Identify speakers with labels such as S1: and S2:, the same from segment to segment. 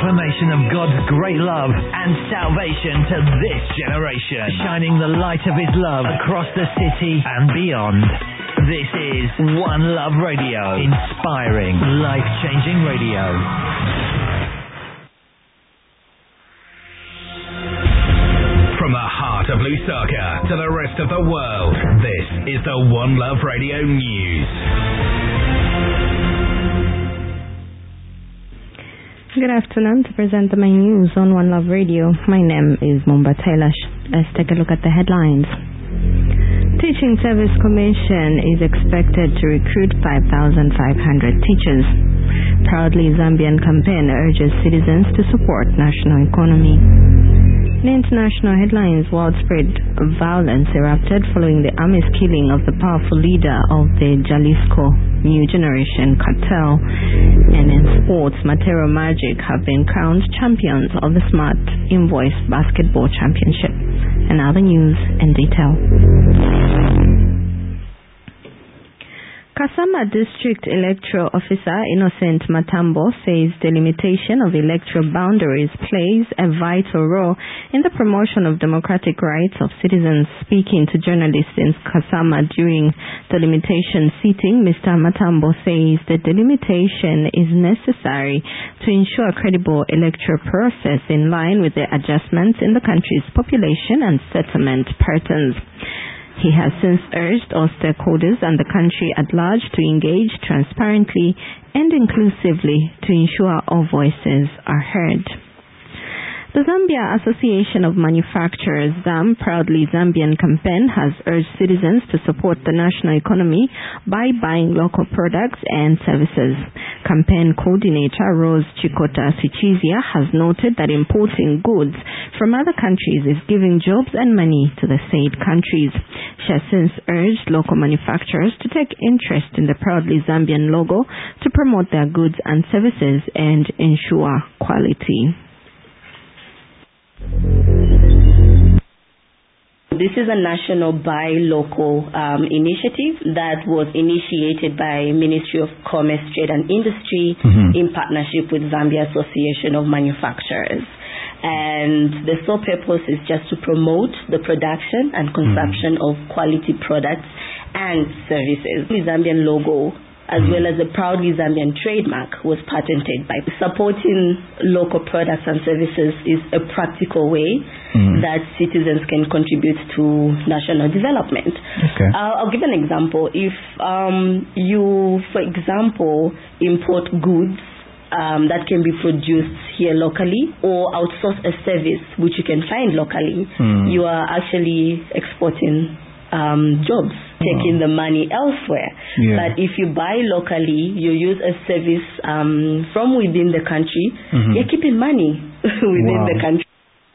S1: proclamation of God's great love and salvation to this generation, shining the light of His love across the city and beyond. This is One Love Radio, inspiring, life-changing radio. From the heart of Lusaka to the rest of the world, this is the One Love Radio News.
S2: Good afternoon. To present the main news on One Love Radio, my name is Mumba Tailash. Let's take a look at the headlines. Teaching Service Commission is expected to recruit 5,500 teachers. Proudly Zambian campaign urges citizens to support national economy. In international headlines, widespread violence erupted following the army's killing of the powerful leader of the Jalisco New Generation cartel. And in sports, Matero Magic have been crowned champions of the Smart Invoice Basketball Championship. And now the news in detail. Kasama District Electoral Officer Innocent Matambo says the limitation of electoral boundaries plays a vital role in the promotion of democratic rights of citizens. Speaking to journalists in Kasama during the limitation sitting, Mr. Matambo says that the limitation is necessary to ensure a credible electoral process in line with the adjustments in the country's population and settlement patterns. He has since urged all stakeholders and the country at large to engage transparently and inclusively to ensure all voices are heard. The Zambia Association of Manufacturers, ZAM, Proudly Zambian campaign has urged citizens to support the national economy by buying local products and services. Campaign coordinator Rose Chikota Sichizia has noted that importing goods from other countries is giving jobs and money to the said countries. She has since urged local manufacturers to take interest in the Proudly Zambian logo to promote their goods and services and ensure quality.
S3: This is a national buy local initiative that was initiated by Ministry of Commerce, Trade and Industry in partnership with Zambia Association of Manufacturers. And the sole purpose is just to promote the production and consumption of quality products and services. The Zambian logo as well as the Proudly Zambian trademark was patented. By supporting local products and services is a practical way that citizens can contribute to national development.
S4: Okay.
S3: I'll give an example. If you, for example, import goods that can be produced here locally or outsource a service which you can find locally, you are actually exporting jobs, taking the money elsewhere.
S4: Yeah.
S3: But if you buy locally, you use a service from within the country, you're keeping money within the country.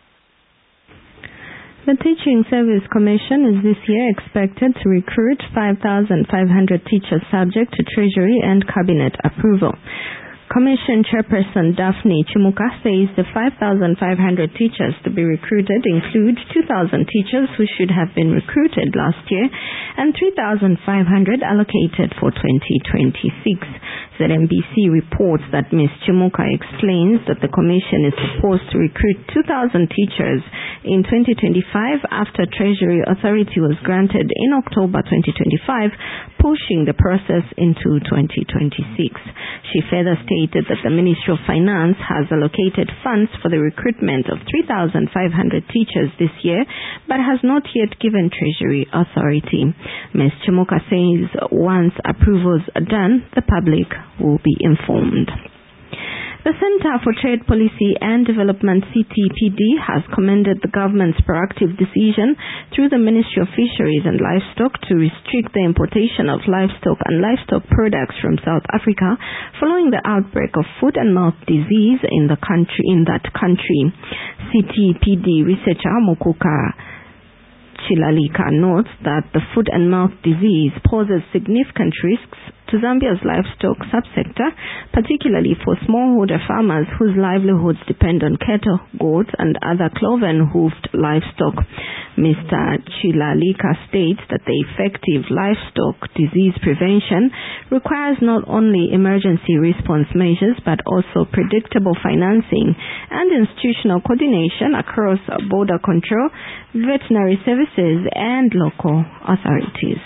S2: The Teaching Service Commission is this year expected to recruit 5,500 teachers subject to Treasury and Cabinet approval. Commission Chairperson Daphne Chimuka says the 5,500 teachers to be recruited include 2,000 teachers who should have been recruited last year and 3,500 allocated for 2026. ZNBC reports that Ms. Chimuka explains that the Commission is supposed to recruit 2,000 teachers in 2025 after Treasury Authority was granted in October 2025, pushing the process into 2026. She further stated that the Ministry of Finance has allocated funds for the recruitment of 3,500 teachers this year, but has not yet given Treasury Authority. Ms. Chimuka says once approvals are done, the public will be informed. The Center for Trade Policy and Development, CTPD, has commended the government's proactive decision through the Ministry of Fisheries and Livestock to restrict the importation of livestock and livestock products from South Africa following the outbreak of foot and mouth disease in that country. CTPD researcher Mokuka Chilalika notes that the foot and mouth disease poses significant risks to Zambia's livestock subsector, particularly for smallholder farmers whose livelihoods depend on cattle, goats, and other cloven-hoofed livestock. Mr. Chilalika states that the effective livestock disease prevention requires not only emergency response measures but also predictable financing and institutional coordination across border control, veterinary services and local authorities.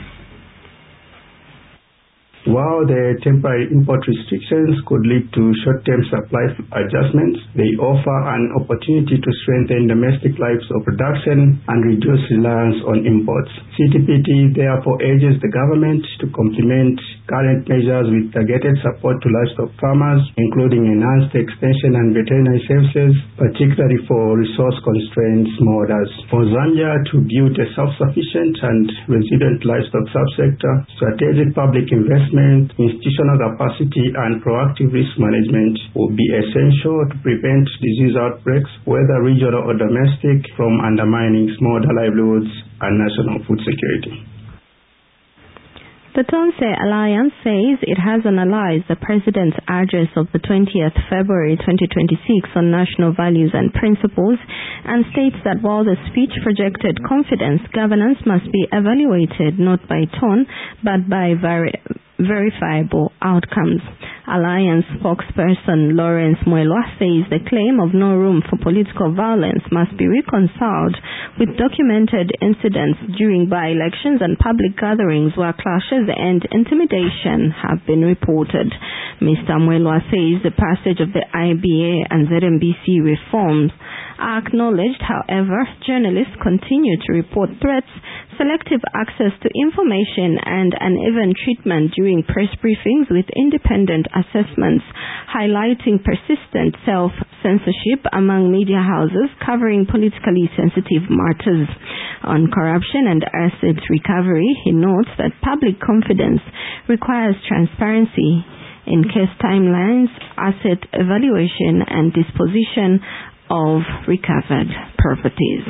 S4: While the temporary import restrictions could lead to short-term supply adjustments, they offer an opportunity to strengthen domestic livestock production and reduce reliance on imports. CTPT therefore urges the government to complement current measures with targeted support to livestock farmers, including enhanced extension and veterinary services, particularly for resource-constrained smallholders. For Zambia to build a self-sufficient and resilient livestock subsector, strategic public investment, institutional capacity and proactive risk management will be essential to prevent disease outbreaks, whether regional or domestic, from undermining smallholder livelihoods and national food security.
S2: The Tonse Alliance says it has analyzed the President's address of the 20th February 2026 on national values and principles and states that while the speech projected confidence, governance must be evaluated not by tone but by verifiable outcomes. Alliance spokesperson Lawrence Mwelwa says the claim of no room for political violence must be reconciled with documented incidents during by-elections and public gatherings where clashes and intimidation have been reported. Mr. Mwelwa says the passage of the IBA and ZMBC reforms are acknowledged. However, journalists continue to report threats, selective access to information and uneven treatment during press briefings with independent assessments, highlighting persistent self-censorship among media houses covering politically sensitive matters. On corruption and asset recovery, he notes that public confidence requires transparency in case timelines, asset evaluation and disposition of recovered properties.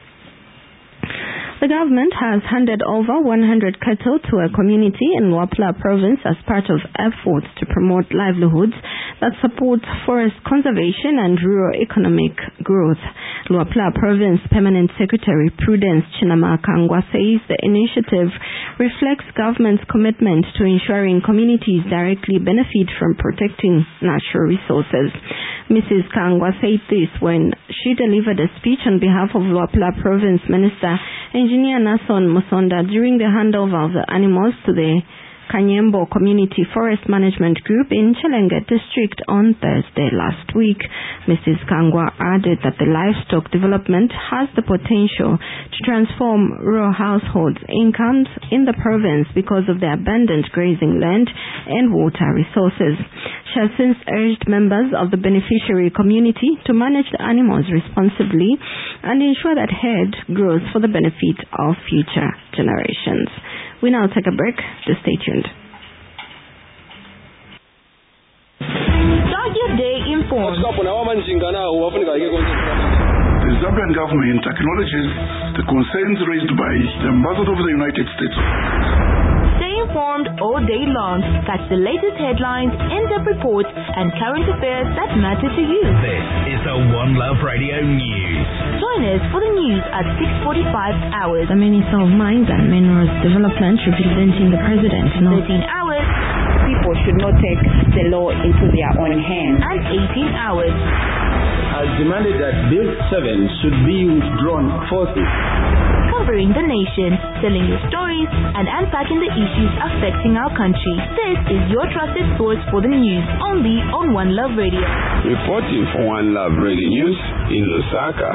S2: The government has handed over 100 cattle to a community in Luapula province as part of efforts to promote livelihoods that support forest conservation and rural economic growth. Luapula Province Permanent Secretary Prudence Chinamakangwa says the initiative reflects government's commitment to ensuring communities directly benefit from protecting natural resources. Mrs. Kangwa said this when she delivered a speech on behalf of Luapula Province Minister Engineer Nason Musonda during the handover of the animals to the Kanyembo Community Forest Management Group in Chilenge District on Thursday last week. Mrs. Kangwa added that the livestock development has the potential to transform rural households' incomes in the province because of the abundant grazing land and water resources. She has since urged members of the beneficiary community to manage the animals responsibly and ensure that herd grows for the benefit of future generations. We now take a break. To stay tuned.
S5: Start your day informed.
S6: The Zambian government acknowledges the concerns raised by the Ambassador of the United States.
S5: Stay informed all day long. Catch the latest headlines, in-depth reports, and current affairs that matter to you.
S1: This is the One Love Radio News.
S5: Join us for the news at 6:45 hours.
S2: The Minister of Mines and Minerals Development representing the President.
S5: 13 hours.
S3: People should not take the law into their own hands.
S5: And 18 hours.
S7: Has demanded that Bill 7 should be withdrawn forthwith.
S5: Covering the nation, telling your stories, and unpacking the issues affecting our country. This is your trusted source for the news, only on One Love Radio.
S8: Reporting for One Love Radio News in Lusaka.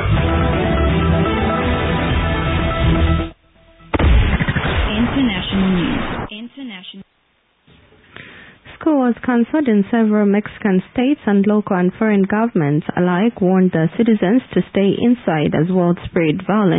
S5: International news. International.
S2: School was cancelled in several Mexican states, and local and foreign governments alike warned their citizens to stay inside as world spread violence